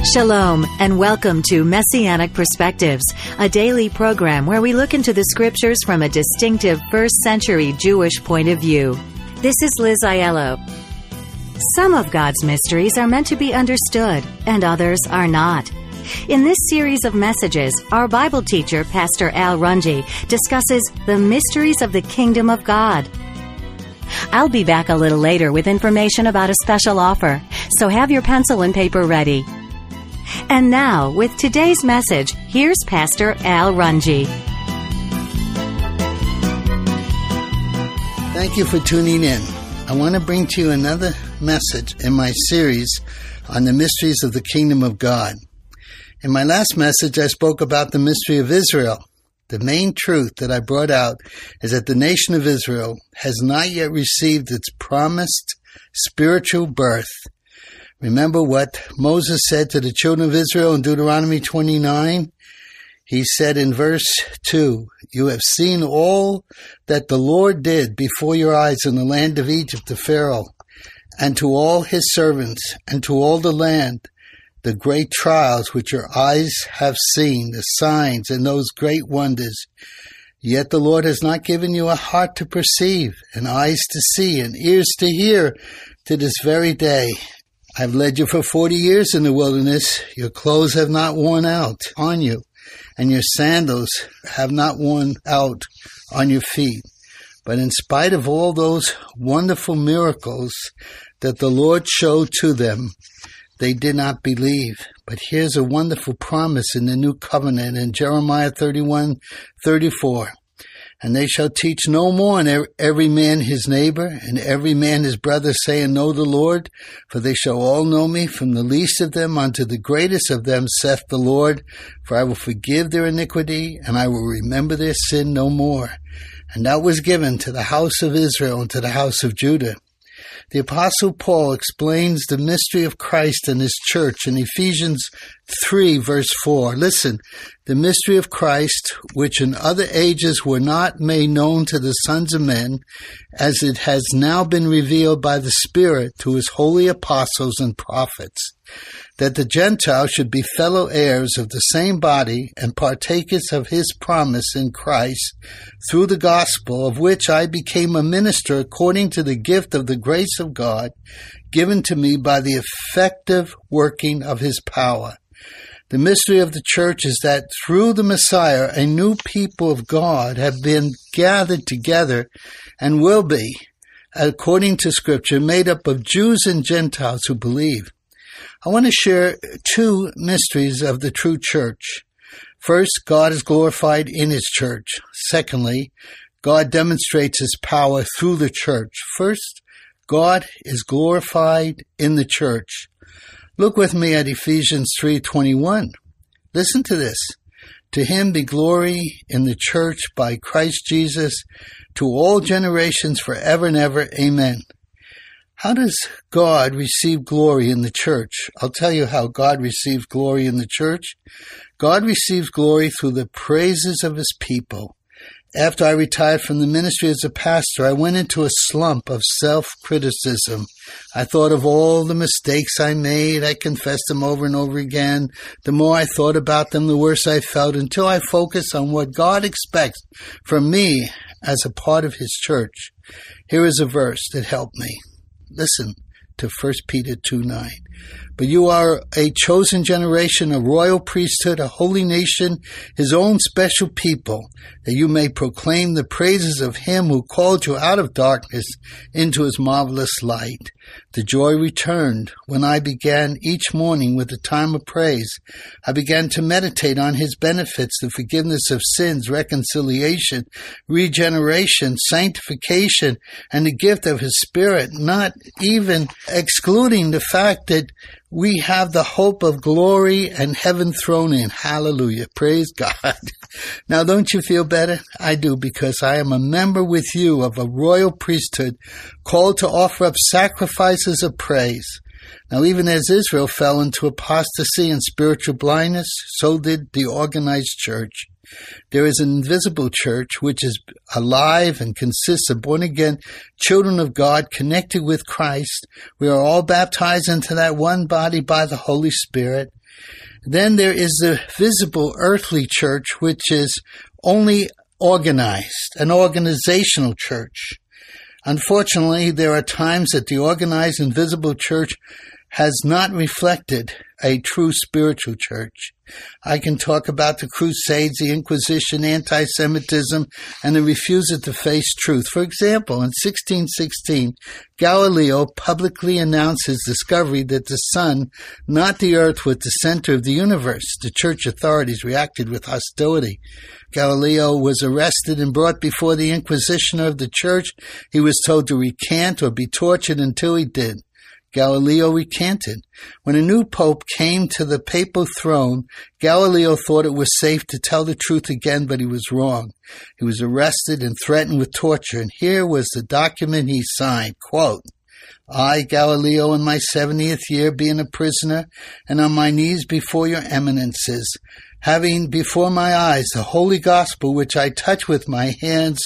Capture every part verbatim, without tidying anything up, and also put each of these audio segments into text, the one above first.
Shalom, and welcome to Messianic Perspectives, a daily program where we look into the Scriptures from a distinctive first-century Jewish point of view. This is Liz Aiello. Some of God's mysteries are meant to be understood, and others are not. In this series of messages, our Bible teacher, Pastor Al Runge, discusses the mysteries of the Kingdom of God. I'll be back a little later with information about a special offer, so have your pencil and paper ready. And now, with today's message, here's Pastor Al Runge. Thank you for tuning in. I want to bring to you another message in my series on the mysteries of the Kingdom of God. In my last message, I spoke about the mystery of Israel. The main truth that I brought out is that the nation of Israel has not yet received its promised spiritual birth. Remember what Moses said to the children of Israel in Deuteronomy twenty-nine? He said in verse two, "You have seen all that the Lord did before your eyes in the land of Egypt to Pharaoh, and to all his servants, and to all the land, the great trials which your eyes have seen, the signs and those great wonders. Yet the Lord has not given you a heart to perceive, and eyes to see, and ears to hear to this very day. I've led you for forty years in the wilderness. Your clothes have not worn out on you, and your sandals have not worn out on your feet. But in spite of all those wonderful miracles that the Lord showed to them, they did not believe." But here's a wonderful promise in the new covenant in Jeremiah thirty-one thirty-four. "And they shall teach no more, and every man his neighbor, and every man his brother, saying, Know the Lord, for they shall all know me, from the least of them unto the greatest of them, saith the Lord. For I will forgive their iniquity, and I will remember their sin no more." And that was given to the house of Israel and to the house of Judah. The Apostle Paul explains the mystery of Christ and his church in Ephesians three, verse four. Listen, "The mystery of Christ, which in other ages were not made known to the sons of men, as it has now been revealed by the Spirit to his holy apostles and prophets, that the Gentiles should be fellow heirs of the same body and partakers of his promise in Christ, through the gospel of which I became a minister according to the gift of the grace of God, given to me by the effective working of his power." The mystery of the church is that through the Messiah, a new people of God have been gathered together and will be, according to Scripture, made up of Jews and Gentiles who believe. I want to share two mysteries of the true church. First, God is glorified in his church. Secondly, God demonstrates his power through the church. First, God is glorified in the church. Look with me at Ephesians three twenty-one. Listen to this. "To him be glory in the church by Christ Jesus, to all generations forever and ever. Amen." How does God receive glory in the church? I'll tell you how God receives glory in the church. God receives glory through the praises of his people. After I retired from the ministry as a pastor, I went into a slump of self-criticism. I thought of all the mistakes I made. I confessed them over and over again. The more I thought about them, the worse I felt, until I focused on what God expects from me as a part of his church. Here is a verse that helped me. Listen to First Peter two nine. "But you are a chosen generation, a royal priesthood, a holy nation, his own special people, that you may proclaim the praises of him who called you out of darkness into his marvelous light." The joy returned when I began each morning with a time of praise. I began to meditate on his benefits, the forgiveness of sins, reconciliation, regeneration, sanctification, and the gift of his Spirit, not even excluding the fact that we have the hope of glory and heaven thrown in. Hallelujah. Praise God. Now, don't you feel better? I do, because I am a member with you of a royal priesthood called to offer up sacrifices of praise. Now, even as Israel fell into apostasy and spiritual blindness, so did the organized church. There is an invisible church which is alive and consists of born-again children of God connected with Christ. We are all baptized into that one body by the Holy Spirit. Then there is the visible earthly church, which is only organized, an organizational church. Unfortunately, there are times that the organized and visible church has not reflected a true spiritual church. I can talk about the Crusades, the Inquisition, anti-Semitism, and the refusal to face truth. For example, in sixteen sixteen, Galileo publicly announced his discovery that the sun, not the earth, was the center of the universe. The church authorities reacted with hostility. Galileo was arrested and brought before the Inquisition of the church. He was told to recant or be tortured until he did. Galileo recanted. When a new pope came to the papal throne, Galileo thought it was safe to tell the truth again, but he was wrong. He was arrested and threatened with torture, and here was the document he signed, quote, I, Galileo, in my seventieth year, being a prisoner, and on my knees before your eminences, having before my eyes the holy gospel which I touch with my hands,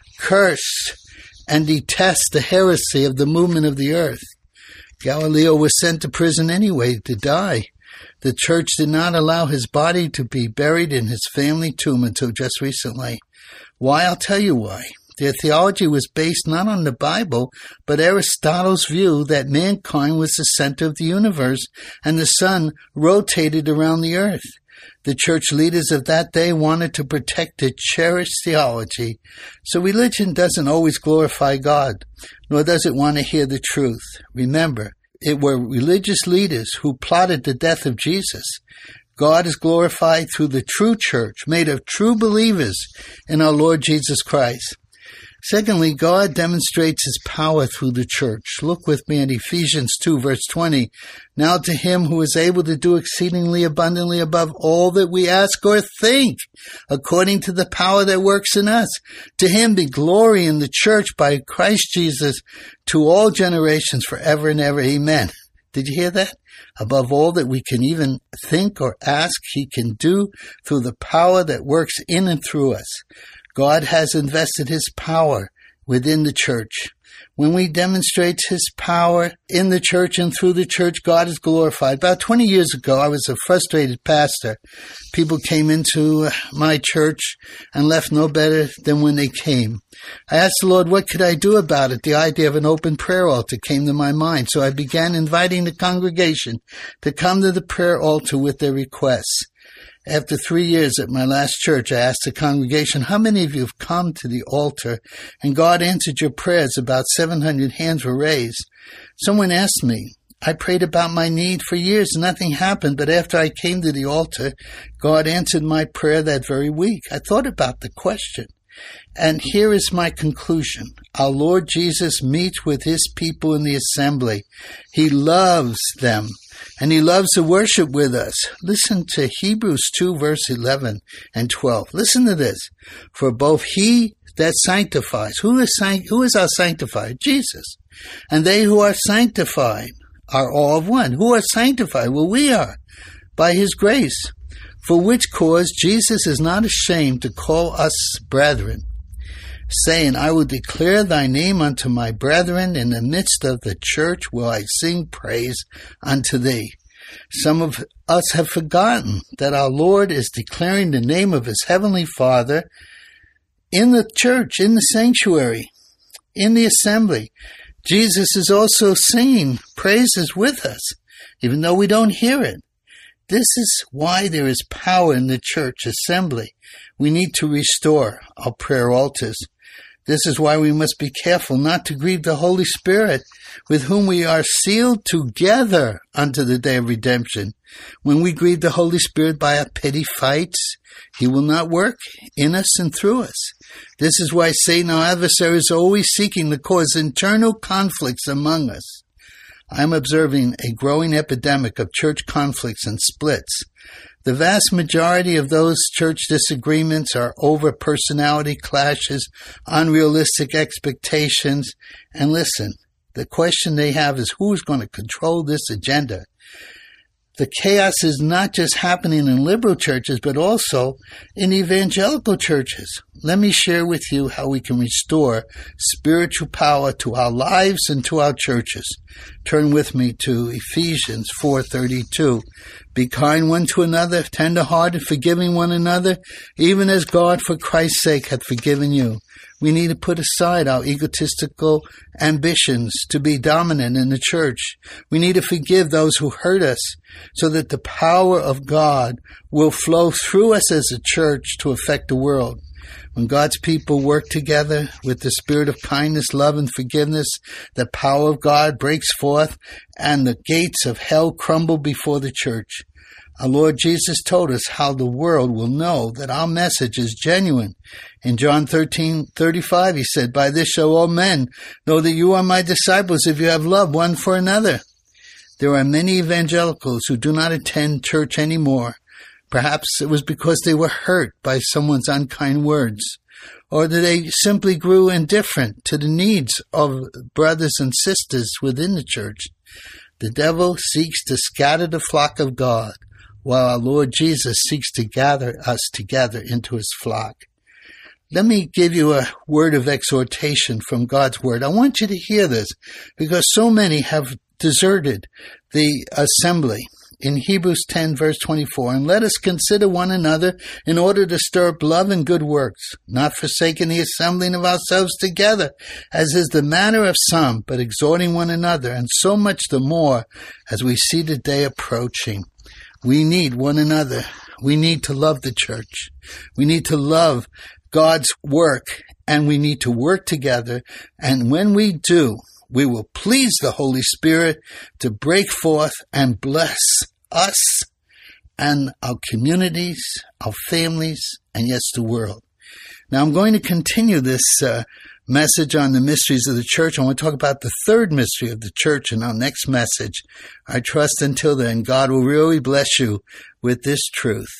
curse and detest the heresy of the movement of the earth. Galileo was sent to prison anyway to die. The church did not allow his body to be buried in his family tomb until just recently. Why? I'll tell you why. Their theology was based not on the Bible, but Aristotle's view that mankind was the center of the universe and the sun rotated around the earth. The church leaders of that day wanted to protect the cherished theology. So religion doesn't always glorify God, nor does it want to hear the truth. Remember, it were religious leaders who plotted the death of Jesus. God is glorified through the true church, made of true believers in our Lord Jesus Christ. Secondly, God demonstrates his power through the church. Look with me at Ephesians two, verse twenty. Now to him who is able to do exceedingly abundantly above all that we ask or think, according to the power that works in us. To him be glory in the church by Christ Jesus to all generations forever and ever. Amen. Did you hear that? Above all that we can even think or ask, he can do through the power that works in and through us. God has invested his power within the church. When we demonstrate his power in the church and through the church, God is glorified. About twenty years ago, I was a frustrated pastor. People came into my church and left no better than when they came. I asked the Lord, what could I do about it? The idea of an open prayer altar came to my mind. So I began inviting the congregation to come to the prayer altar with their requests. After three years at my last church, I asked the congregation, how many of you have come to the altar and God answered your prayers? About seven hundred hands were raised. Someone asked me, I prayed about my need for years, nothing happened, but after I came to the altar, God answered my prayer that very week. I thought about the question. And here is my conclusion. Our Lord Jesus meets with his people in the assembly. He loves them, and he loves to worship with us. Listen to Hebrews two, verse eleven and twelve. Listen to this. For both he that sanctifies, who is, sanct- who is our sanctifier? Jesus. And they who are sanctified are all of one. Who are sanctified? Well, we are, by his grace. For which cause Jesus is not ashamed to call us brethren, saying, I will declare thy name unto my brethren. In the midst of the church will I sing praise unto thee. Some of us have forgotten that our Lord is declaring the name of his heavenly Father in the church, in the sanctuary, in the assembly. Jesus is also singing praises with us, even though we don't hear it. This is why there is power in the church assembly. We need to restore our prayer altars. This is why we must be careful not to grieve the Holy Spirit, with whom we are sealed together unto the day of redemption. When we grieve the Holy Spirit by our petty fights, he will not work in us and through us. This is why Satan, our adversary, is always seeking to cause internal conflicts among us. I'm observing a growing epidemic of church conflicts and splits. The vast majority of those church disagreements are over personality clashes, unrealistic expectations. And listen, the question they have is, who's going to control this agenda? The chaos is not just happening in liberal churches, but also in evangelical churches. Let me share with you how we can restore spiritual power to our lives and to our churches. Turn with me to Ephesians four thirty-two. Be kind one to another, tender-hearted, forgiving one another, even as God for Christ's sake hath forgiven you. We need to put aside our egotistical ambitions to be dominant in the church. We need to forgive those who hurt us so that the power of God will flow through us as a church to affect the world. When God's people work together with the spirit of kindness, love, and forgiveness, the power of God breaks forth and the gates of hell crumble before the church. Our Lord Jesus told us how the world will know that our message is genuine. In John thirteen thirty-five, he said, "By this shall all men know that you are my disciples if you have love one for another." There are many evangelicals who do not attend church anymore. Perhaps it was because they were hurt by someone's unkind words, or that they simply grew indifferent to the needs of brothers and sisters within the church. The devil seeks to scatter the flock of God, while our Lord Jesus seeks to gather us together into his flock. Let me give you a word of exhortation from God's word. I want you to hear this because so many have deserted the assembly. In Hebrews ten, verse twenty-four, "And let us consider one another in order to stir up love and good works, not forsaking the assembling of ourselves together, as is the manner of some, but exhorting one another, and so much the more as we see the day approaching." We need one another. We need to love the church. We need to love God's work, and we need to work together. And when we do, we will please the Holy Spirit to break forth and bless us and our communities, our families, and yes, the world. Now, I'm going to continue this uh, message on the mysteries of the church. I want to talk about the third mystery of the church in our next message. I trust until then, God will really bless you with this truth.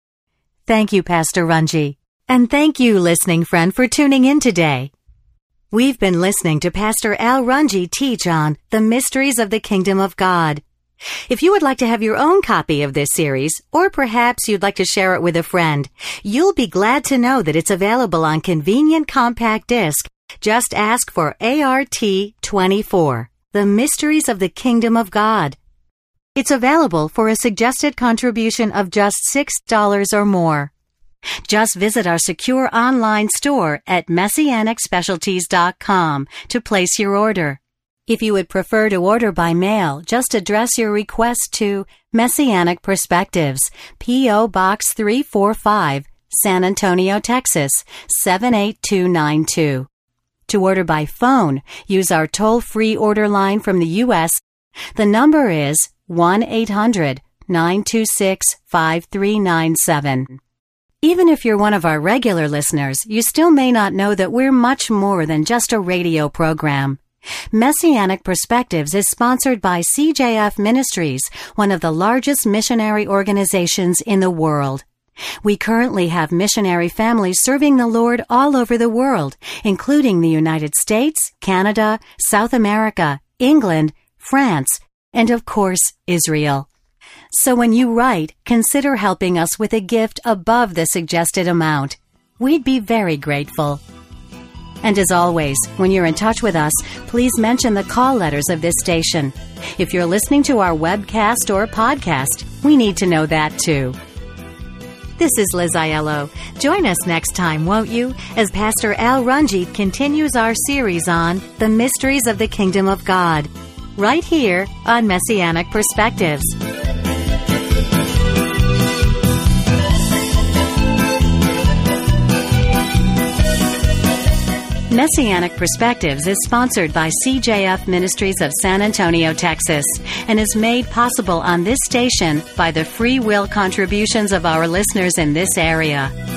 Thank you, Pastor Runge. And thank you, listening friend, for tuning in today. We've been listening to Pastor Al Runge teach on the mysteries of the kingdom of God. If you would like to have your own copy of this series, or perhaps you'd like to share it with a friend, you'll be glad to know that it's available on convenient compact disc. Just ask for A R T twenty-four, The Mysteries of the Kingdom of God. It's available for a suggested contribution of just six dollars or more. Just visit our secure online store at messianic specialties dot com to place your order. If you would prefer to order by mail, just address your request to Messianic Perspectives, P O Box three forty-five, San Antonio, Texas, seven eight two nine two. To order by phone, use our toll-free order line from the U S. The number is one eight hundred nine two six five three nine seven. Even if you're one of our regular listeners, you still may not know that we're much more than just a radio program. Messianic Perspectives is sponsored by C J F Ministries, one of the largest missionary organizations in the world. We currently have missionary families serving the Lord all over the world, including the United States, Canada, South America, England, France, and of course, Israel. So when you write, consider helping us with a gift above the suggested amount. We'd be very grateful. And as always, when you're in touch with us, please mention the call letters of this station. If you're listening to our webcast or podcast, we need to know that too. This is Liz Aiello. Join us next time, won't you, as Pastor Al Runge continues our series on the mysteries of the kingdom of God, right here on Messianic Perspectives. Messianic Perspectives is sponsored by C J F Ministries of San Antonio, Texas, and is made possible on this station by the free will contributions of our listeners in this area.